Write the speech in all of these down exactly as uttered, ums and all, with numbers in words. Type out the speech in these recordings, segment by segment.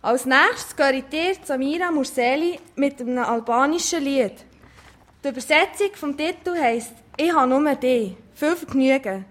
Als nächstes gehöre ich dir, Samira Murseli, mit einem albanischen Lied. Die Übersetzung des Titels heisst «Ich habe nur dich». Viel Vergnügen!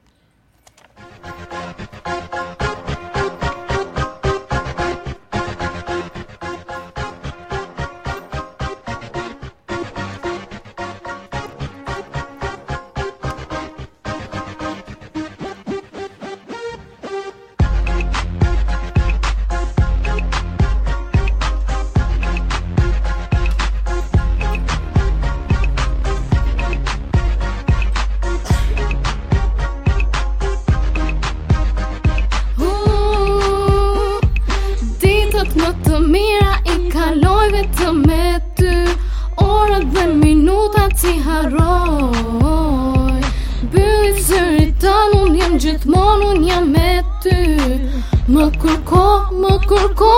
Gjithmonë unë jam me ty. Më kërko, më kërko,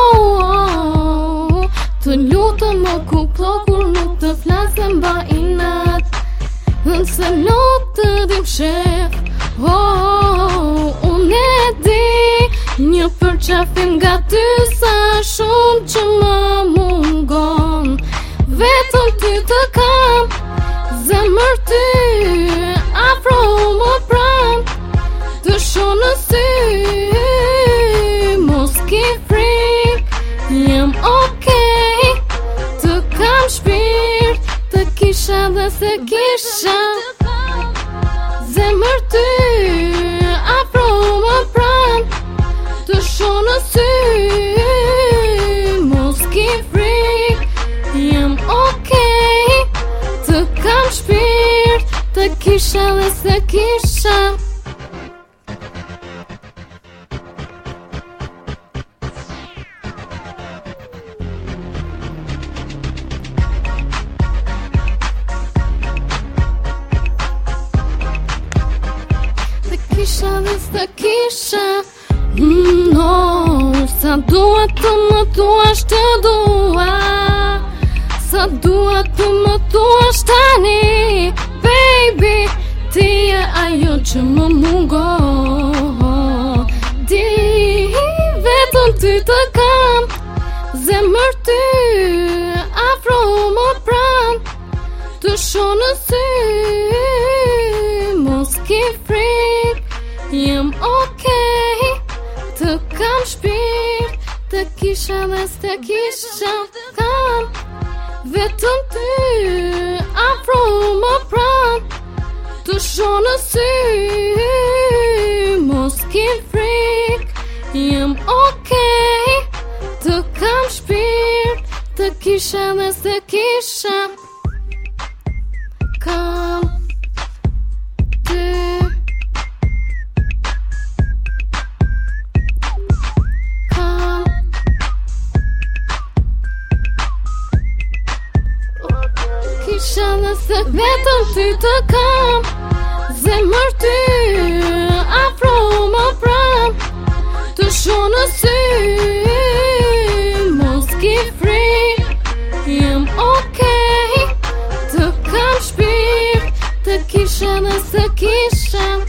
të lutë më kuplo kur nuk të flasëm ba inat. Nëse lot të dim shef, oh, unë e di një përqafim nga ty sa shumë që më mungon. Vetëm ty të kam, zemër ty, afro më pran. Të shonë në sy, mos ki frik, jam okej, të kam shpirt, të kisha dhe se kisha. Zemër ty, afro më pran, të shonë në sy, mos ki frik, jam okej, të kam shpirt, të kisha dhe se kisha. Kisha dhe së kisha, mm, no, sa dua të më tuash të dua, sa dua të më tuash tani, baby, ti e ajo që më mungon. Di, vetëm ty të kam, zemër ty, afro më pran, të shonë në sy, mos ki frik. Jem okej, të kam shpirt, të kisha dhe s'te kisha kam. Vetëm ty, afro më pran, të shonë në sy, mos ki frik. Jem okej, të kam shpirt, të kisha dhe s'te kisha kam. Se vetëm ty të kam, zemër ty, afro më pran, të shonë në sy, mos ki frik. Jem okej, të kam shpirt, të kisha dhe se kisha.